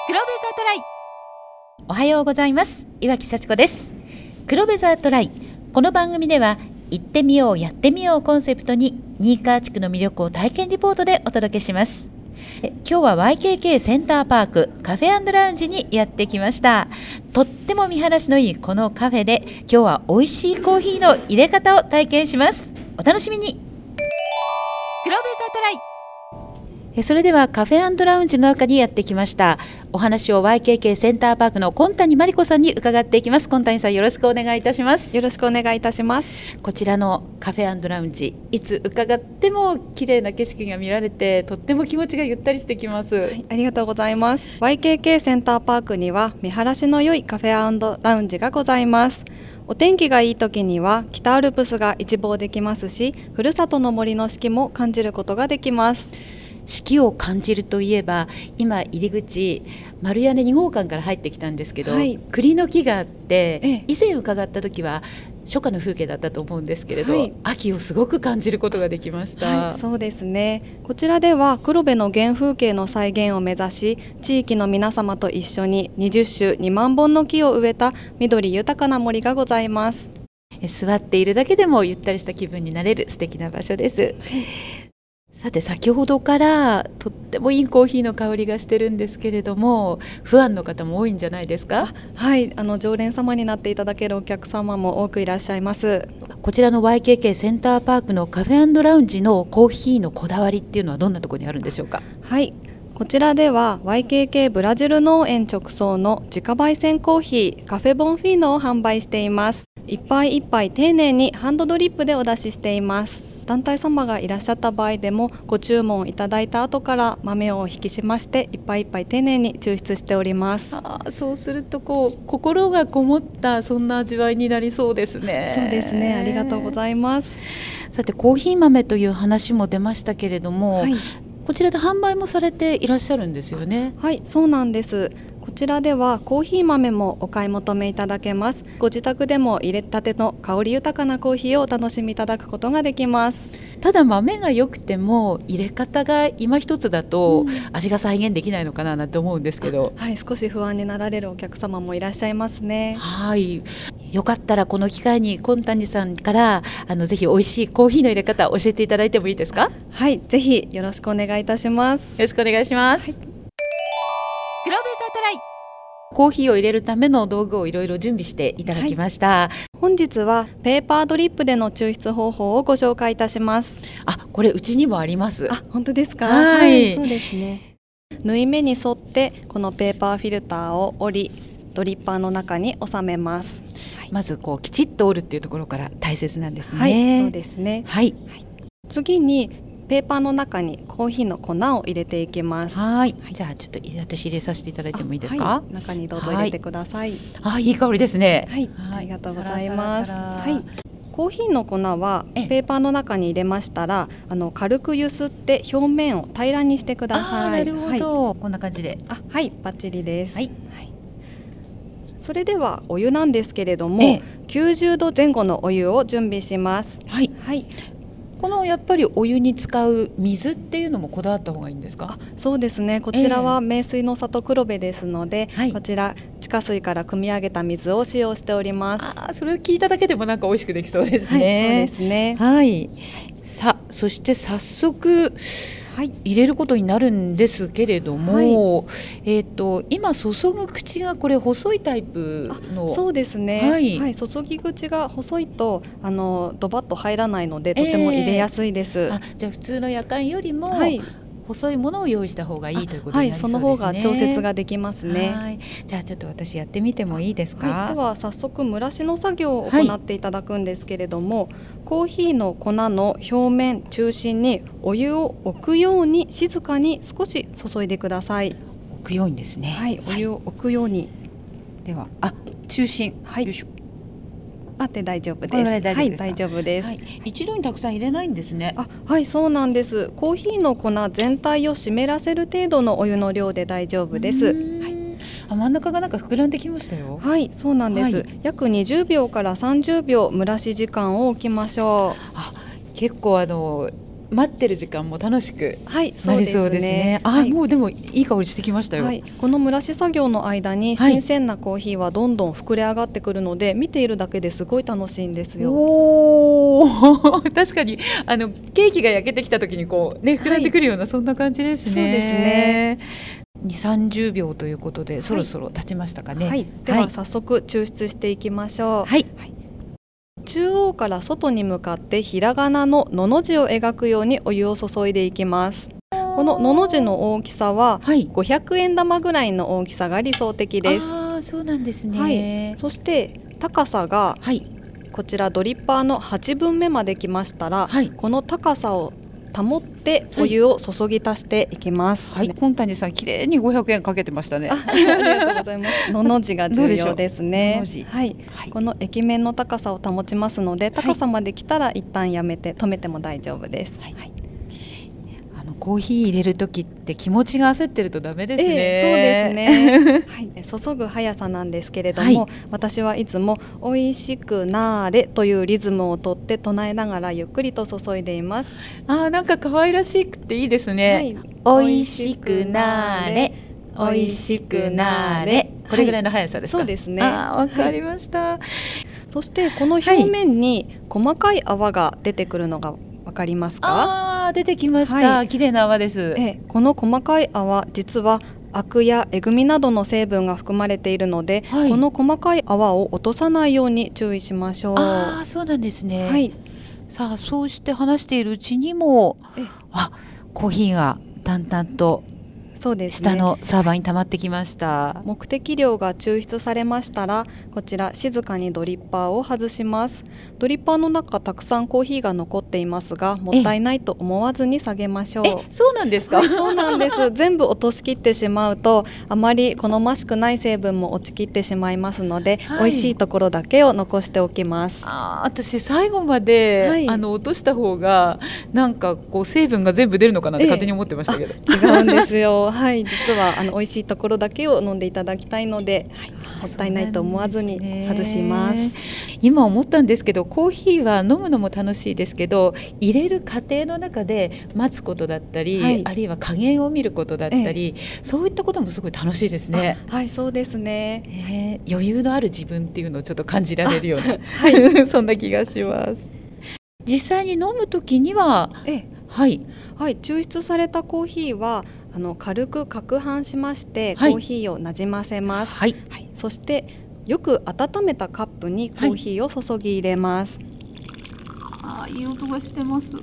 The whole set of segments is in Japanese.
黒部ザトライ。おはようございます。岩木幸子です。黒部ザトライ。この番組では行ってみようやってみようコンセプトに新川地区の魅力を体験リポートでお届けします。今日は YKK センターパークカフェ&ラウンジにやってきました。とっても見晴らしのいいこのカフェで今日は美味しいコーヒーの入れ方を体験します。お楽しみに。黒部ザトライ。それではカフェ&ラウンジの中にやってきました。お話を YKK センターパークの今谷真理子さんに伺っていきます。今谷さん、よろしくお願いいたします。 よろしくお願いいたします。 こちらのカフェ&ラウンジ、いつ伺っても綺麗な景色が見られて、とっても気持ちがゆったりしてきます。 はい、ありがとうございます。 YKK センターパークには見晴らしの良いカフェ&ラウンジがございます。お天気がいい時には北アルプスが一望できますし、ふるさとの森の四季も感じることができます。 四季を感じるといえば、今入り口丸屋根2号館から入ってきたんですけど、栗の木があって、以前伺った時は初夏の風景だったと思うんですけれど、秋をすごく感じることができました。 そうですね。こちらでは黒部の原風景の再現を目指し、地域の皆様と一緒に20種2万本の木を植えた緑豊かな森がございます。 座っているだけでもゆったりした気分になれる素敵な場所です。さて、先ほどからとってもいいコーヒーの香りがしてるんですけれども、ファンの方も多いんじゃないですか？ はい、常連様になっていただけるお客様も多くいらっしゃいます。 こちらの YKK センターパークのカフェ&ラウンジのコーヒーのこだわりっていうのはどんなところにあるんでしょうか？ はい、こちらでは YKK ブラジル農園直送の自家焙煎コーヒーカフェボンフィーノを販売しています。一杯一杯丁寧にハンドドリップでお出ししています。団体様がいらっしゃった場合でもご注文いただいた後から豆をお引きしまして、一杯一杯丁寧に抽出しております。 そうすると心がこもったそんな味わいになりそうですね。 そうですね、ありがとうございます。 さて、コーヒー豆という話も出ましたけれども、こちらで販売もされていらっしゃるんですよね？ はい、そうなんです。こちらではコーヒー豆もお買い求めいただけます。ご自宅でも入れたての香り豊かなコーヒーをお楽しみいただくことができます。 ただ豆が良くても入れ方が今一つだと味が再現できないのかなと思うんですけど、 少し不安になられるお客様もいらっしゃいますね。 よかったらこの機会に今谷さんからぜひ美味しいコーヒーの入れ方教えていただいてもいいですか？ はい、ぜひよろしくお願いいたします。 よろしくお願いします。黒部ザトライ。コーヒーを入れるための道具をいろいろ準備していただきました。 本日はペーパードリップでの抽出方法をご紹介いたします。 これうちにもあります。 本当ですか？ はい、 そうですね。縫い目に沿ってこのペーパーフィルターを折り、ドリッパーの中に収めます。 まずきちっと折るっていうところから大切なんですね。 はい、そうですね。次にペーパーの中にコーヒーの粉を入れていきます。 じゃあちょっと私入れさせていただいてもいいですか？ 中にどうぞ入れてください。 いい香りですね。 ありがとうございます。コーヒーの粉はペーパーの中に入れましたら、軽く揺すって表面を平らにしてください。 なるほど、こんな感じで。 バッチリです。それではお湯なんですけれども、90度前後のお湯を準備します。 このやっぱりお湯に使う水っていうのもこだわった方がいいんですか？ そうですね。こちらは名水の里黒部ですので、こちら地下水から汲み上げた水を使用しております。 それを聞いただけでもなんか美味しくできそうですね。 そうですね。 さあ、そして早速入れることになるんですけれども、今注ぐ口がこれ細いタイプの。 そうですね。注ぎ口が細いとドバッと入らないので、とても入れやすいです。 じゃあ普通のやかんよりも細いものを用意した方がいいということになりそうですね。 その方が調節ができますね。 じゃあちょっと私やってみてもいいですか？ では早速蒸らしの作業を行っていただくんですけれども、コーヒーの粉の表面中心にお湯を置くように静かに少し注いでください。 置くようにですね。 お湯を置くように。 では中心。よいしょ。 で大丈夫です。大丈夫です。 一度にたくさん入れないんですね。 そうなんです。コーヒーの粉全体を湿らせる程度のお湯の量で大丈夫です。 真ん中がなんか膨らんできましたよ。 そうなんです。約20秒から30秒蒸らし時間を置きましょう。 結構待ってる時間も楽しくはいなりそうですね。 はい、 もうでもいい香りしてきましたよ。 はい、この蒸らし作業の間に新鮮なコーヒーはどんどん膨れ上がってくるので、見ているだけですごい楽しいんですよ。 おー確かにケーキが焼けてきた時にこうね膨らんでくるような、そんな感じですね。 そうですね。 2、30秒ということで、そろそろ経ちましたかね。 はい、では早速抽出していきましょう。 はい、 中央から外に向かってひらがなののの字を描くようにお湯を注いでいきます。こののの字の大きさは500円玉ぐらいの大きさが理想的です。 そうなんですね。 そして高さが、こちらドリッパーの8分目まで来ましたら、この高さを保ってお湯を注ぎ足していきます。 本谷さん綺麗に500円かけてましたね。 ありがとうございます。のの字が重要ですね。この液面の高さを保ちますので、高さまで来たら一旦やめて止めても大丈夫です。 コーヒー入れる時って気持ちが焦ってるとダメですね。 そうですね。注ぐ速さなんですけれども、私はいつもおいしくなーれというリズムをとって唱えながらゆっくりと注いでいます。 なんか可愛らしくていいですね。おいしくなーれ、おいしくなーれ、これぐらいの速さですか。 そうですね。 わかりました。 そしてこの表面に細かい泡が出てくるのがわかりますか？ 出てきました。綺麗な泡です。 この細かい泡、実はアクやえぐみなどの成分が含まれているので、この細かい泡を落とさないように注意しましょう。 そうなんですね。さあ、そうして話しているうちにもコーヒーがだんだんと下のサーバーに溜まってきました。 目的量が抽出されましたら、こちら静かにドリッパーを外します。ドリッパーの中たくさんコーヒーが残っていますが、もったいないと思わずに下げましょう。 そうなんですか？ そうなんです。全部落としきってしまうとあまり好ましくない成分も落ちきってしまいますので、美味しいところだけを残しておきます。 私最後まで、落とした方がなんかこう成分が全部出るのかなって勝手に思ってましたけど、 違うんですよ。実は美味しいところだけを飲んでいただきたいので、もったいないと思わずに外します。 今思ったんですけど、コーヒーは飲むのも楽しいですけど、入れる過程の中で待つことだったり、あるいは加減を見ることだったり、そういったこともすごい楽しいですね。 そうですね。 余裕のある自分っていうのをちょっと感じられるようなそんな気がします。実際に飲むときには抽出されたコーヒーは軽く攪拌しまして、コーヒーをなじませます。そしてよく温めたカップにコーヒーを注ぎ入れます。 いい音がしてます。 どう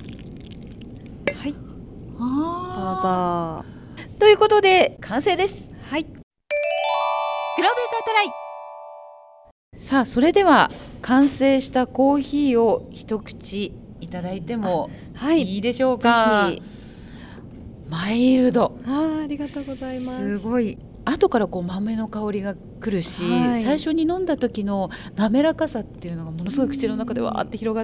ぞ。 ということで完成です。 黒ベザートライ。さあ、それでは完成したコーヒーを一口いただいてもいいでしょうか？マイルド。 ありがとうございます。 すごい。後からこう豆の香りが来るし、最初に飲んだ時の滑らかさっていうのがものすごい口の中でわーって広がって、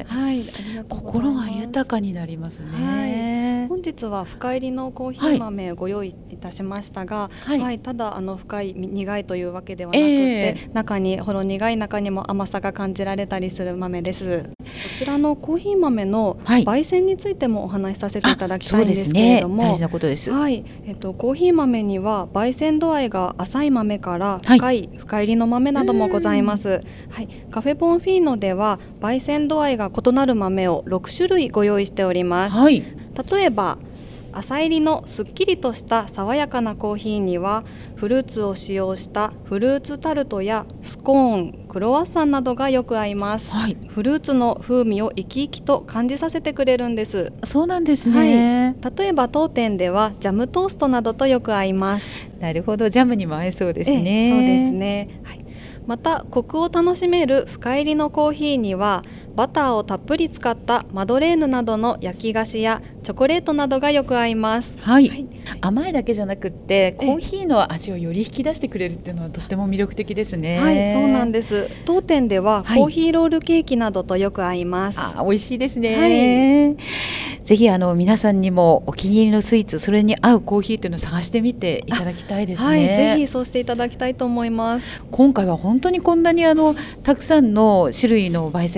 心が豊かになりますね。 本日は深入りのコーヒー豆をご用意いたしましたが、ただ深い苦いというわけではなくて、中にほろ苦い中にも甘さが感じられたりする豆です。こちらのコーヒー豆の焙煎についてもお話しさせていただきたいんですけれども、 大事なことです。 コーヒー豆には焙煎度合いが浅い豆から深い深入りの豆などもございます。カフェボンフィーノでは焙煎度合いが異なる豆を6種類ご用意しております。例えば浅入りのすっきりとした爽やかなコーヒーにはフルーツを使用したフルーツタルトやスコーン、クロワッサンなどがよく合います。フルーツの風味を生き生きと感じさせてくれるんです。 そうなんですね。 例えば当店ではジャムトーストなどとよく合います。 なるほど、ジャムにも合いそうですね。 そうですね。またコクを楽しめる深入りのコーヒーにはバターをたっぷり使ったマドレーヌなどの焼き菓子やチョコレートなどがよく合います。甘いだけじゃなくってコーヒーの味をより引き出してくれるっていうのはとっても魅力的ですね。 そうなんです。当店ではコーヒーロールケーキなどとよく合います。 美味しいですね。ぜひ皆さんにもお気に入りのスイーツ、それに合うコーヒーっていうのを探してみていただきたいですね。 ぜひそうしていただきたいと思います。 今回は本当にこんなにたくさんの種類の焙煎があって、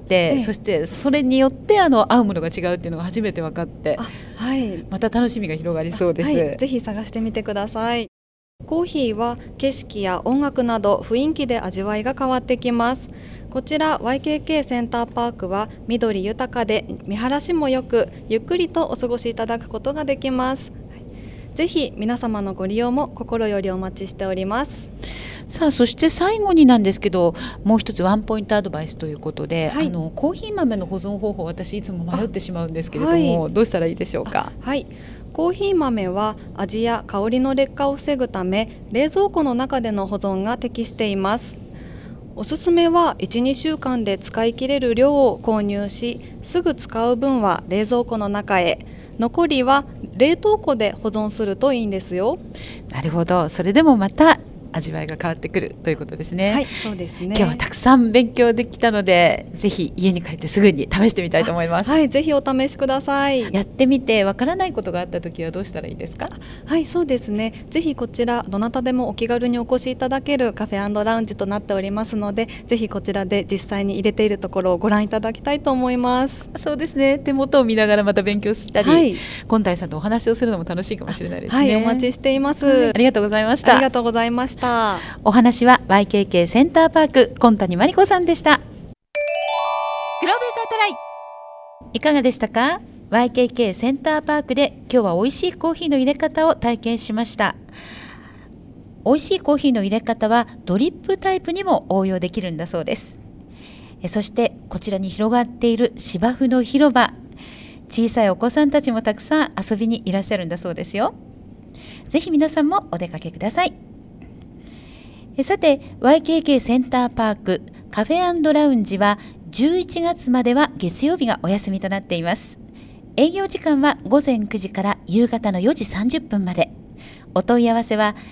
て、そしてそれによって合うものが違うっていうのが初めて分かって、 はい、 また楽しみが広がりそうです。 はい、ぜひ探してみてください。コーヒーは景色や音楽など雰囲気で味わいが変わってきます。こちら YKK センターパークは緑豊かで見晴らしもよく、ゆっくりとお過ごしいただくことができます。ぜひ皆様のご利用も心よりお待ちしております。 さあ、そして最後になんですけど、もう一つワンポイントアドバイスということで、 はい、 コーヒー豆の保存方法、私いつも迷ってしまうんですけれども、はい、どうしたらいいでしょうか。 はい、コーヒー豆は味や香りの劣化を防ぐため、冷蔵庫の中での保存が適しています。おすすめは 1,2 週間で使い切れる量を購入し、すぐ使う分は冷蔵庫の中へ、残りは冷凍庫で保存するといいんですよ。 なるほど、それでもまた味わいが変わってくるということですね。 はい、そうですね。 今日はたくさん勉強できたので、ぜひ家に帰ってすぐに試してみたいと思います。 はい、ぜひお試しください。 やってみてわからないことがあったときはどうしたらいいですか。 はい、そうですね。ぜひこちらどなたでもお気軽にお越しいただけるカフェ&ラウンジとなっておりますので、ぜひこちらで実際に入れているところをご覧いただきたいと思います。 そうですね。手元を見ながらまた勉強したり、 はい、 今大さんとお話をするのも楽しいかもしれないですね。 はい、お待ちしています。 はい、ありがとうございました。 ありがとうございました。 お話は YKK センターパーク今谷真理子さんでした。クローベーザートライいかがでしたか。 YKK センターパークで今日は美味しいコーヒーの入れ方を体験しました。美味しいコーヒーの入れ方はドリップタイプにも応用できるんだそうです。そしてこちらに広がっている芝生の広場、小さいお子さんたちもたくさん遊びにいらっしゃるんだそうですよ。ぜひ皆さんもお出かけください。さて YKK センターパークカフェ&ラウンジは11月までは月曜日がお休みとなっています。営業時間は午前9時から夕方の4時30分まで。お問い合わせは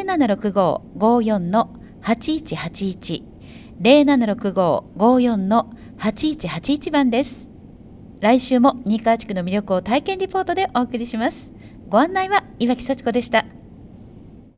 0765-54-8181 0765-54-8181 番です。来週も新川地区の魅力を体験リポートでお送りします。ご案内は岩木幸子でした。